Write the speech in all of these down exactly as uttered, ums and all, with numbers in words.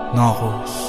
ناقوس.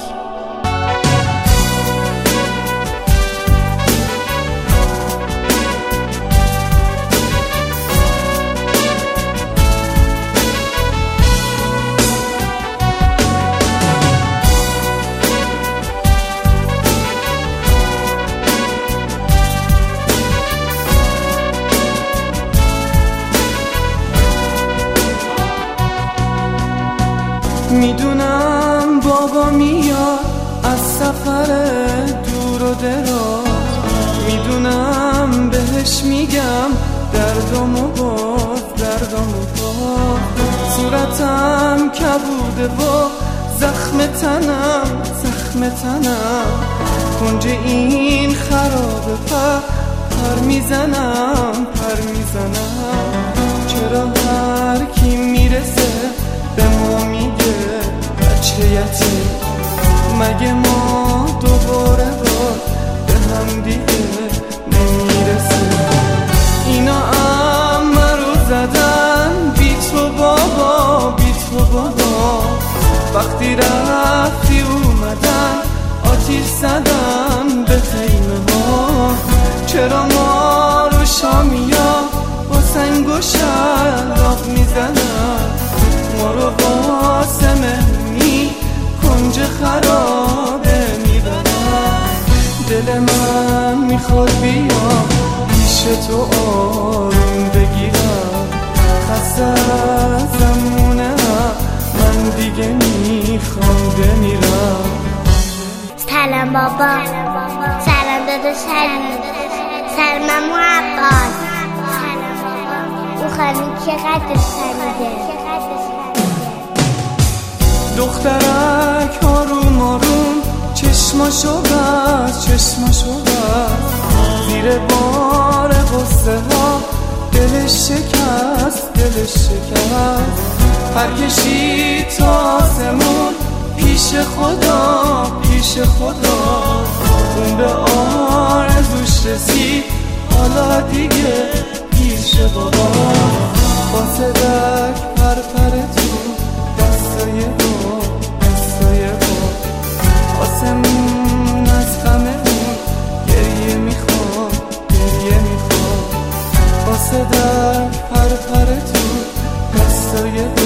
میدونم بابا میاد از سفر دور و دراز، میدونم بهش میگم دردمو باز دردمو باز. صورتم کبوده و زخم تنم زخم تنم، کنج این خرابه پر پر میزنم پر میزنم. چرا هر کی میرسه به ما میگه بچه یتیم، مگه ما دوباره باز به هم دیگه نمیرسیم؟ اینا عمه رو زدن بی تو بابا بی تو بابا، وقتی رفتی اومدن آتیش زدن به خیمه ها. چرا ما رو شامیا با سنگ و شلاق میزنن، ما رو واسه مهمونی کنج خرابه میبرن؟ دل من میخواد بیام پیش تو آروم بگیرم، خسته ازمونه من دیگه میخوام بمیرم. سلام بابا، سلام داداش علی، سلام عمو عباس، او خانم چقدر خمیده. دخترک آروم آروم چشماشو بست چشماشو بست، زیر بار غصه ها دلش شکست دلش شکست. پر کشید تا آسمون پیش خدا پیش خدا، اون به آرزوش رسید حالا دیگه پیش بابا. واسه دک پر پر تو دستای با دستای با، آسمون از غمه اون گریه میخواد گریه میخواد. واسه دک پر پر تو دستای